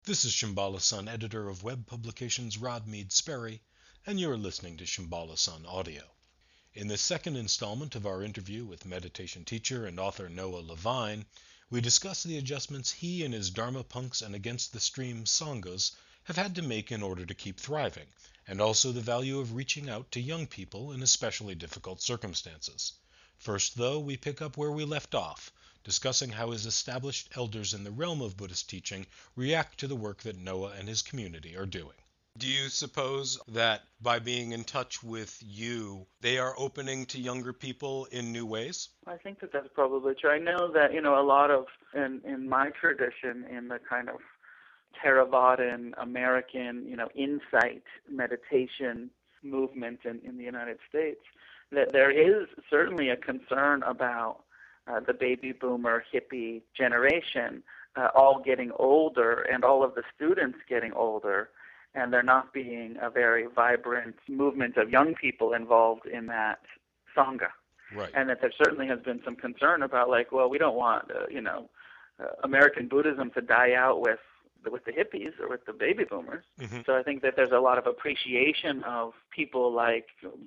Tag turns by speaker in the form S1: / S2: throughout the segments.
S1: This is Shambhala Sun, editor of web publications Rod Mead Sperry, and you're listening to Shambhala Sun Audio. In this second installment of our interview with meditation teacher and author Noah Levine, we discuss the adjustments he and his Dharma punks and against the stream sanghas have had to make in order to keep thriving, and also the value of reaching out to young people in especially difficult circumstances. First, though, we pick up where we left off, discussing how his established elders in the realm of Buddhist teaching react to the work that Noah and his community are doing. Do you suppose that by being in touch with you, they are opening to younger people in new ways?
S2: I think that that's probably true. I know that, a lot of, in my tradition, in the kind of Theravadan American, insight meditation movement in the United States, that there is certainly a concern about the baby boomer hippie generation all getting older and all of the students getting older, and there not being a very vibrant movement of young people involved in that sangha.
S1: Right.
S2: And that there certainly has been some concern about, we don't want, American Buddhism to die out with the hippies or with the baby boomers.
S1: Mm-hmm.
S2: So I think that there's a lot of appreciation of people like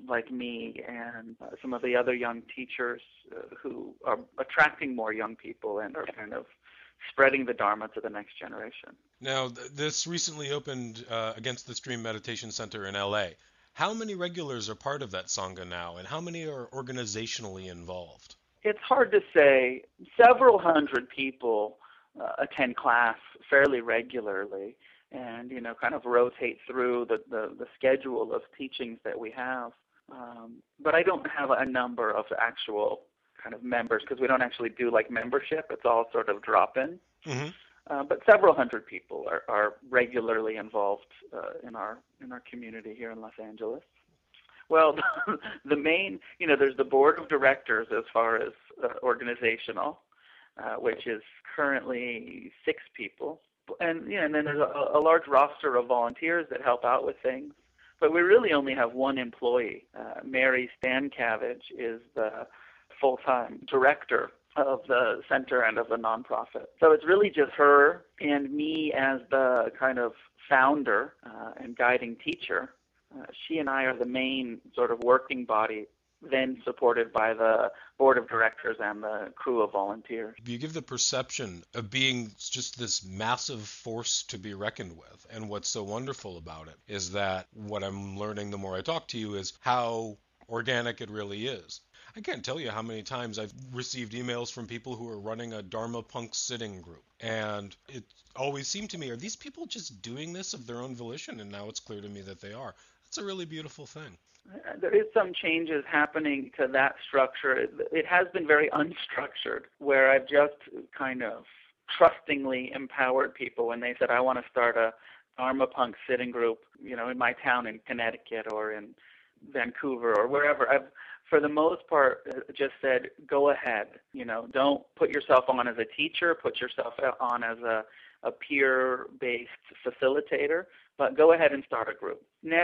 S2: me and some of the other young teachers who are attracting more young people and are kind of spreading the Dharma to the next generation.
S1: Now, this recently opened Against the Stream Meditation Center in LA. How many regulars are part of that Sangha now, and how many are organizationally involved?
S2: It's hard to say. Several hundred people attend class fairly regularly and, kind of rotate through the schedule of teachings that we have. But I don't have a number of actual kind of members because we don't actually do membership. It's all sort of drop-in.
S1: Mm-hmm.
S2: But several hundred people are regularly involved in our community here in Los Angeles. Well, the main, there's the board of directors as far as organizational, which is currently 6 people. And then there's a large roster of volunteers that help out with things. But we really only have one employee. Mary Stankavage is the full-time director of the center and of the nonprofit. So it's really just her and me as the kind of founder and guiding teacher. She and I are the main sort of working body, then supported by the board of directors and the crew of volunteers.
S1: You give the perception of being just this massive force to be reckoned with. And what's so wonderful about it is that what I'm learning the more I talk to you is how organic it really is. I can't tell you how many times I've received emails from people who are running a Dharma punk sitting group. And it always seemed to me, are these people just doing this of their own volition? And now it's clear to me that they are. That's a really beautiful thing.
S2: There is some changes happening to that structure. It has been very unstructured, where I've just kind of trustingly empowered people when they said, I want to start a Dharma punk sitting group, in my town in Connecticut or in Vancouver or wherever. I've, for the most part, just said, go ahead. Don't put yourself on as a teacher, put yourself on as a peer-based facilitator, but go ahead and start a group.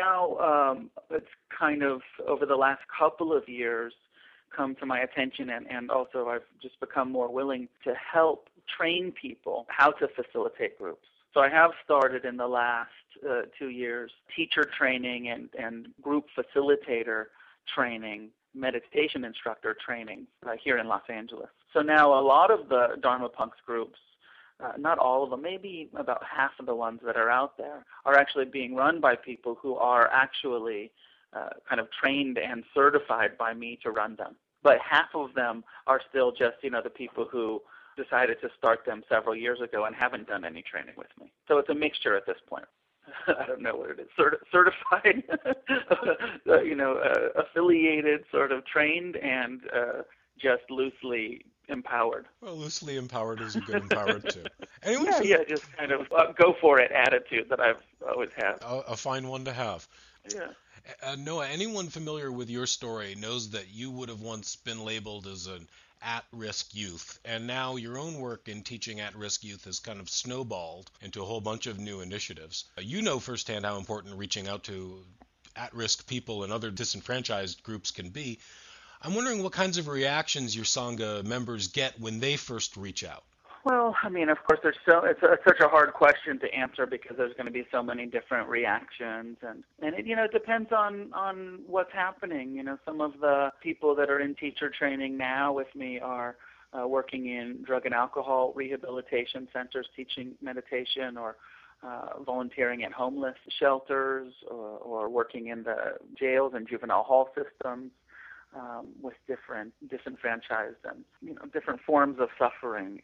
S2: Now, it's kind of, over the last couple of years, come to my attention, and also I've just become more willing to help train people how to facilitate groups. So I have started in the last 2 years teacher training and group facilitator training, meditation instructor training here in Los Angeles. So now a lot of the Dharma Punks groups, not all of them, maybe about half of the ones that are out there, are actually being run by people who are actually kind of trained and certified by me to run them. But half of them are still just, the people who decided to start them several years ago and haven't done any training with me. So it's a mixture at this point. I don't know what it is, certified, affiliated, sort of trained, and just loosely empowered.
S1: Well, loosely empowered is a good empowered too.
S2: Just kind of go for it attitude that I've always had.
S1: A fine one to have.
S2: Yeah.
S1: Noah, anyone familiar with your story knows that you would have once been labeled as an at-risk youth, and now your own work in teaching at-risk youth has kind of snowballed into a whole bunch of new initiatives. You know firsthand how important reaching out to at-risk people and other disenfranchised groups can be. I'm wondering what kinds of reactions your Sangha members get when they first reach out.
S2: Well, I mean, of course, it's such a hard question to answer because there's going to be so many different reactions, and it it depends on what's happening. Some of the people that are in teacher training now with me are working in drug and alcohol rehabilitation centers, teaching meditation, or volunteering at homeless shelters, or working in the jails and juvenile hall systems. With different disenfranchised and different forms of suffering,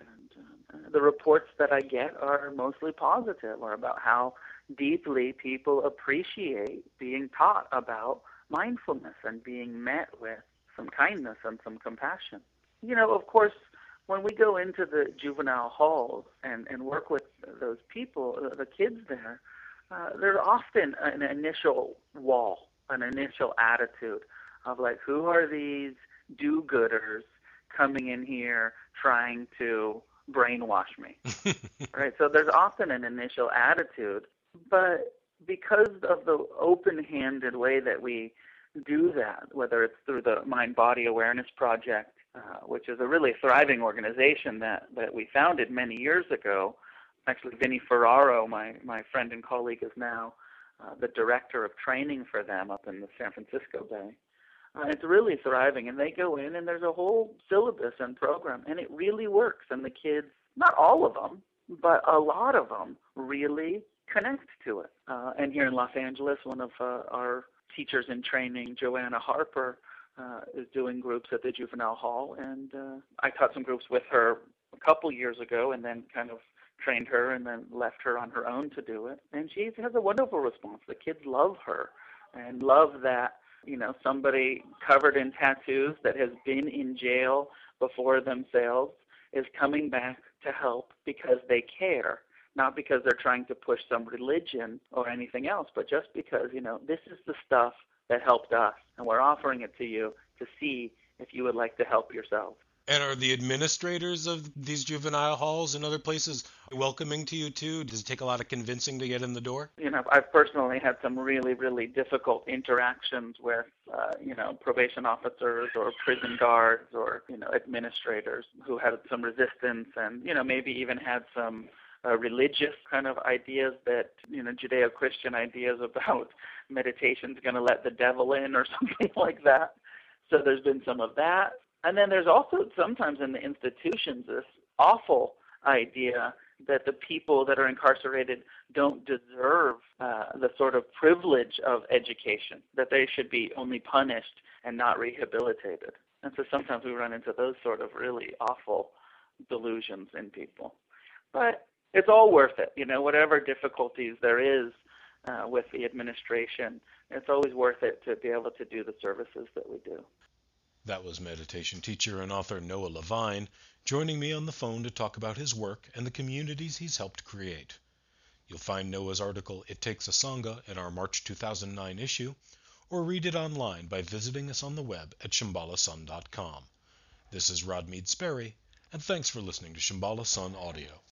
S2: and the reports that I get are mostly positive, or about how deeply people appreciate being taught about mindfulness and being met with some kindness and some compassion. Of course, when we go into the juvenile halls and work with those people, the kids there, there's often an initial wall, an initial attitude of like, who are these do-gooders coming in here trying to brainwash me, right? So there's often an initial attitude, but because of the open-handed way that we do that, whether it's through the Mind-Body Awareness Project, which is a really thriving organization that we founded many years ago. Actually, Vinnie Ferraro, my friend and colleague, is now the director of training for them up in the San Francisco Bay. It's really thriving, and they go in, and there's a whole syllabus and program, and it really works. And the kids, not all of them, but a lot of them, really connect to it. And here in Los Angeles, one of our teachers in training, Joanna Harper, is doing groups at the juvenile hall, and I taught some groups with her a couple years ago, and then kind of trained her and then left her on her own to do it. And she has a wonderful response. The kids love her and love that somebody covered in tattoos that has been in jail before themselves is coming back to help because they care, not because they're trying to push some religion or anything else, but just because, this is the stuff that helped us, and we're offering it to you to see if you would like to help yourself.
S1: And are the administrators of these juvenile halls and other places welcoming to you too? Does it take a lot of convincing to get in the door?
S2: I've personally had some really, really difficult interactions with, probation officers or prison guards or, administrators who had some resistance and, maybe even had some religious kind of ideas that, Judeo-Christian ideas about meditation's going to let the devil in or something like that. So there's been some of that. And then there's also sometimes in the institutions this awful idea that the people that are incarcerated don't deserve the sort of privilege of education, that they should be only punished and not rehabilitated. And so sometimes we run into those sort of really awful delusions in people. But it's all worth it. Whatever difficulties there is with the administration, it's always worth it to be able to do the services that we do.
S1: That was meditation teacher and author Noah Levine joining me on the phone to talk about his work and the communities he's helped create. You'll find Noah's article, It Takes a Sangha, in our March 2009 issue, or read it online by visiting us on the web at shambhalasun.com. This is Rodmead Sperry, and thanks for listening to Shambhala Sun Audio.